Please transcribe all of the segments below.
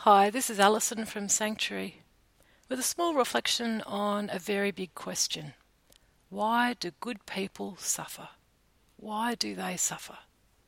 Hi, this is Alison from Sanctuary with a small reflection on a very big question. Why do good people suffer? Why do they suffer?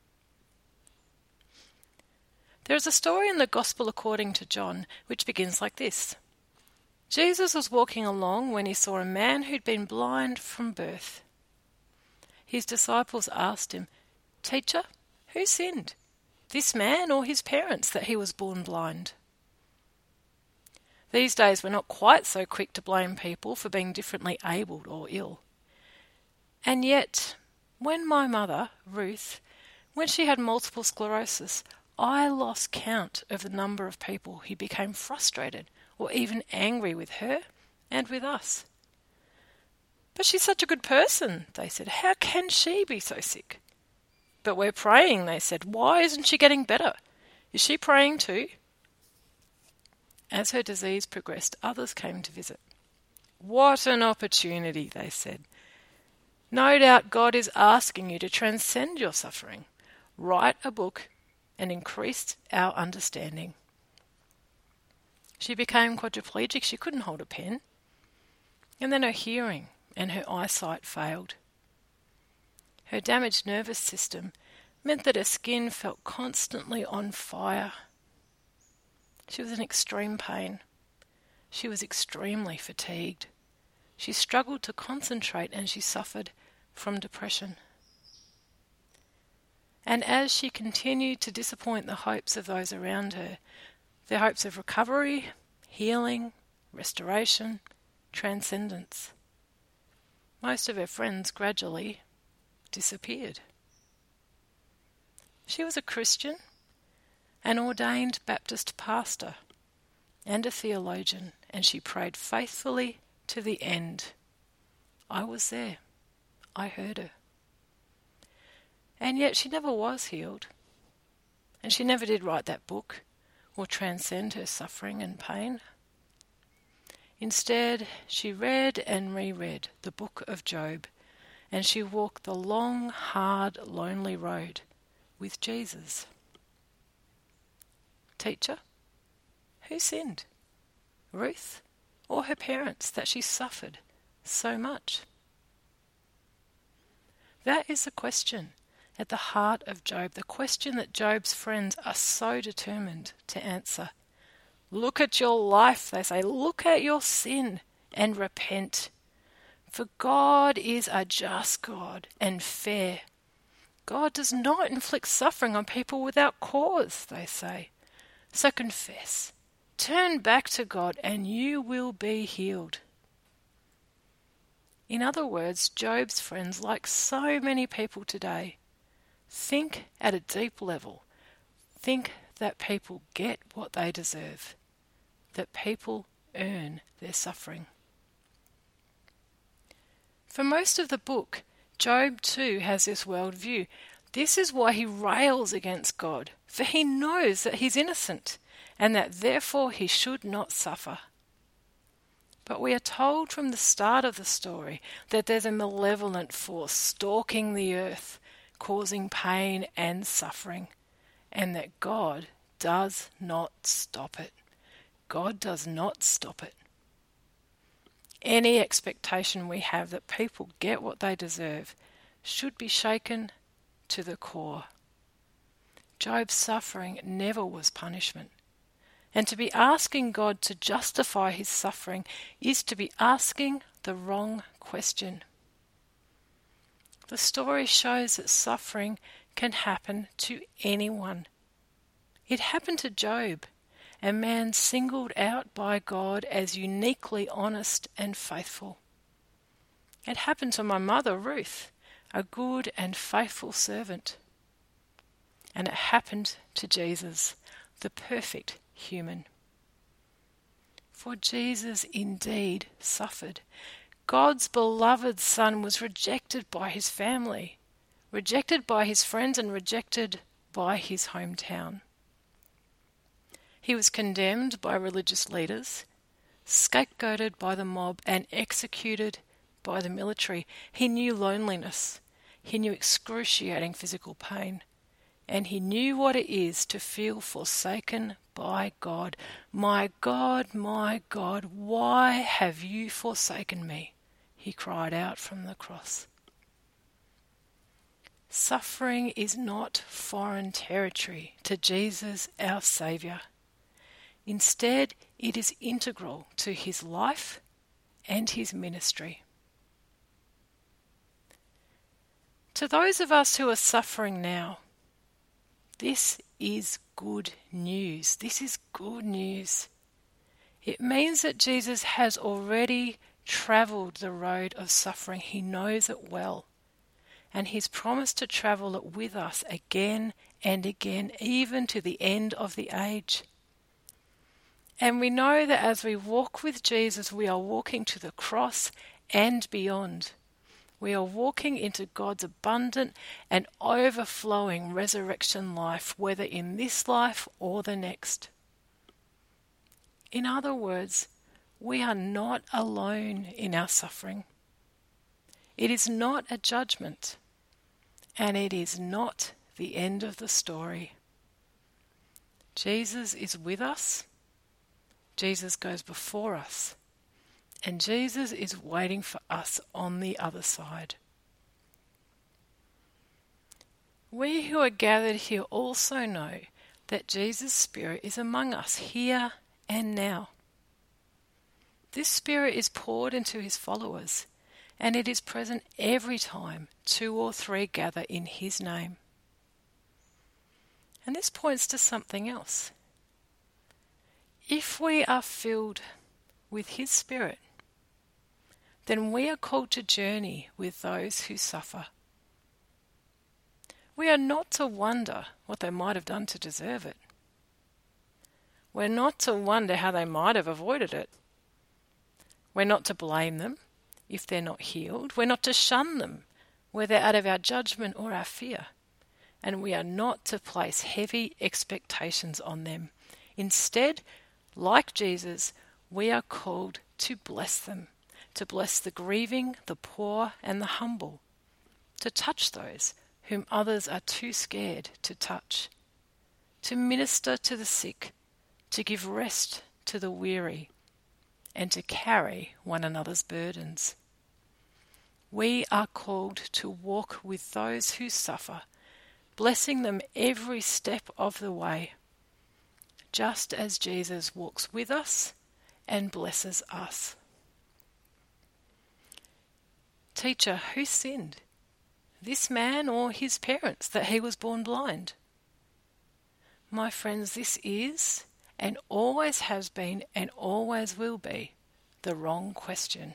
There is a story in the Gospel according to John which begins like this. Jesus was walking along when he saw a man who'd been blind from birth. His disciples asked him, "Teacher, who sinned, this man or his parents, that he was born blind?" These days we're not quite so quick to blame people for being differently abled or ill. And yet, when my mother, Ruth, when she had multiple sclerosis, I lost count of the number of people who became frustrated or even angry with her and with us. "But she's such a good person," they said. "How can she be so sick?" "But we're praying," they said. "Why isn't she getting better? Is she praying too?" As her disease progressed, others came to visit. "What an opportunity," they said. "No doubt God is asking you to transcend your suffering. Write a book and increase our understanding." She became quadriplegic. She couldn't hold a pen. And then her hearing and her eyesight failed. Her damaged nervous system meant that her skin felt constantly on fire. She was in extreme pain. She was extremely fatigued. She struggled to concentrate and she suffered from depression. And as she continued to disappoint the hopes of those around her, their hopes of recovery, healing, restoration, transcendence, most of her friends gradually disappeared. She was a Christian, an ordained Baptist pastor, and a theologian, and she prayed faithfully to the end. I was there. I heard her. And yet she never was healed, and she never did write that book or transcend her suffering and pain. Instead, she read and reread the book of Job, and she walked the long, hard, lonely road with Jesus. Teacher, who sinned, Ruth or her parents, that she suffered so much? That is the question at the heart of Job, the question that Job's friends are so determined to answer. Look at your life, they say. Look at your sin and repent. For God is a just God and fair. God does not inflict suffering on people without cause, they say. So confess, turn back to God, and you will be healed. In other words, Job's friends, like so many people today, think at a deep level, think that people get what they deserve, that people earn their suffering. For most of the book, Job too has this worldview. This is why he rails against God, for he knows that he's innocent and that therefore he should not suffer. But we are told from the start of the story that there's a malevolent force stalking the earth, causing pain and suffering, and that God does not stop it. God does not stop it. Any expectation we have that people get what they deserve should be shaken to the core. Job's suffering never was punishment. And to be asking God to justify his suffering is to be asking the wrong question. The story shows that suffering can happen to anyone. It happened to Job, a man singled out by God as uniquely honest and faithful. It happened to my mother, Ruth, a good and faithful servant. And it happened to Jesus, the perfect human. For Jesus indeed suffered. God's beloved Son was rejected by his family, rejected by his friends, and rejected by his hometown. He was condemned by religious leaders, scapegoated by the mob, and executed by the military. He knew loneliness. He knew excruciating physical pain. and he knew what it is to feel forsaken by God. My God, why have you forsaken me? He cried out from the cross. Suffering is not foreign territory to Jesus, our Saviour. Instead, it is integral to his life and his ministry. To those of us who are suffering now, this is good news. This is good news. It means that Jesus has already travelled the road of suffering. He knows it well. And he's promised to travel it with us again and again, even to the end of the age. And we know that as we walk with Jesus, we are walking to the cross and beyond. We are walking into God's abundant and overflowing resurrection life, whether in this life or the next. In other words, we are not alone in our suffering. It is not a judgment, and it is not the end of the story. Jesus is with us. Jesus goes before us. And Jesus is waiting for us on the other side. We who are gathered here also know that Jesus' Spirit is among us here and now. This Spirit is poured into his followers, and it is present every time 2 or 3 gather in his name. And this points to something else. If we are filled with his Spirit, then we are called to journey with those who suffer. We are not to wonder what they might have done to deserve it. We're not to wonder how they might have avoided it. We're not to blame them if they're not healed. We're not to shun them, whether out of our judgment or our fear. And we are not to place heavy expectations on them. Instead, like Jesus, we are called to bless them. To bless the grieving, the poor, and the humble, to touch those whom others are too scared to touch, to minister to the sick, to give rest to the weary, and to carry one another's burdens. We are called to walk with those who suffer, blessing them every step of the way, just as Jesus walks with us and blesses us. Teacher, who sinned? This man or his parents, that he was born blind? My friends, this is, and always has been, and always will be, the wrong question.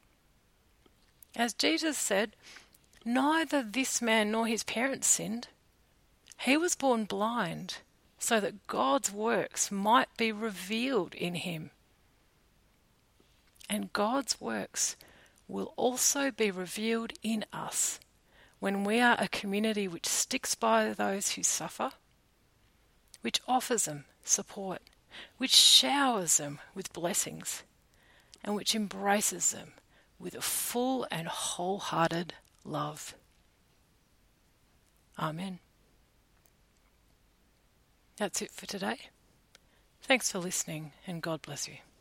As Jesus said, neither this man nor his parents sinned. He was born blind, so that God's works might be revealed in him. And God's works will also be revealed in us when we are a community which sticks by those who suffer, which offers them support, which showers them with blessings, and which embraces them with a full and wholehearted love. Amen. That's it for today. Thanks for listening, and God bless you.